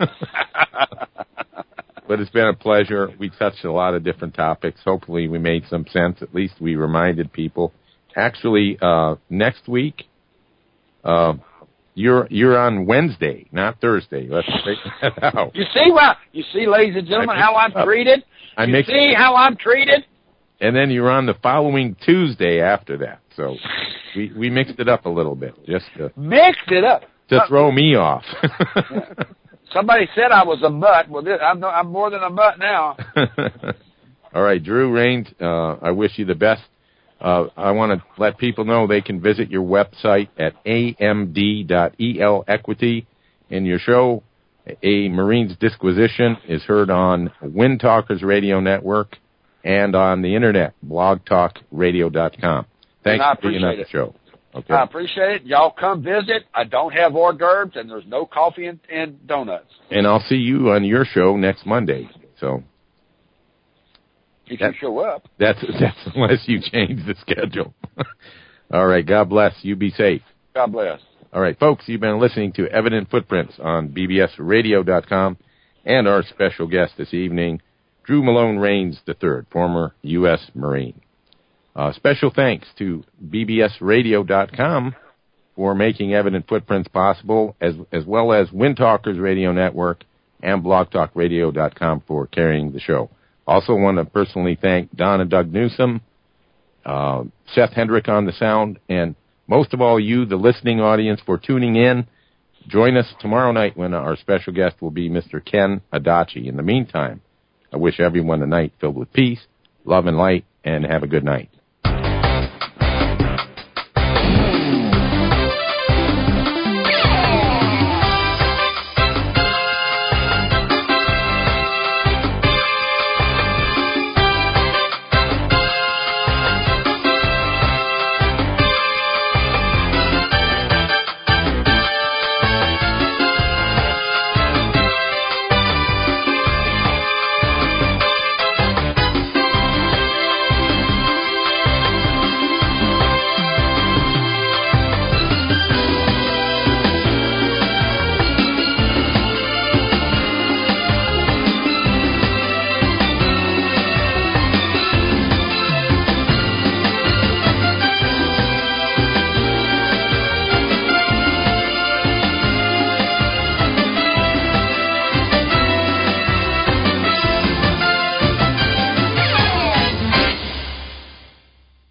A: But it's been a pleasure. We touched a lot of different topics. Hopefully we made some sense. At least we reminded people. Actually, next week, you're on Wednesday, not Thursday. Let's straighten that out.
B: You see, ladies and gentlemen, how I'm treated? How I'm treated?
A: And then you're on the following Tuesday after that. So we mixed it up a little bit. Just to
B: mixed it up.
A: To throw me off.
B: Yeah. Somebody said I was a mutt. Well, I'm more than a mutt now.
A: All right, Drew Rains, I wish you the best. I want to let people know they can visit your website at amd.elequity. And your show, A Marine's Disquisition, is heard on Wind Talkers Radio Network and on the internet, blogtalkradio.com. Thanks for being on the show. Okay.
B: I appreciate it. Y'all come visit. I don't have hors d'oeuvres, and there's no coffee and donuts.
A: And I'll see you on your show next Monday. So
B: if you show up.
A: That's unless you change the schedule. All right. God bless. You be safe.
B: God bless.
A: All right, folks. You've been listening to Evident Footprints on bbsradio.com, and our special guest this evening, Drew Malone Rains III, former U.S. Marine. Special thanks to bbsradio.com for making Evident Footprints possible, as well as Wind Talkers Radio Network and blogtalkradio.com for carrying the show. Also want to personally thank Don and Doug Newsom, Seth Hendrick on the sound, and most of all you, the listening audience, for tuning in. Join us tomorrow night when our special guest will be Mr. Ken Adachi. In the meantime, I wish everyone a night filled with peace, love, and light, and have a good night.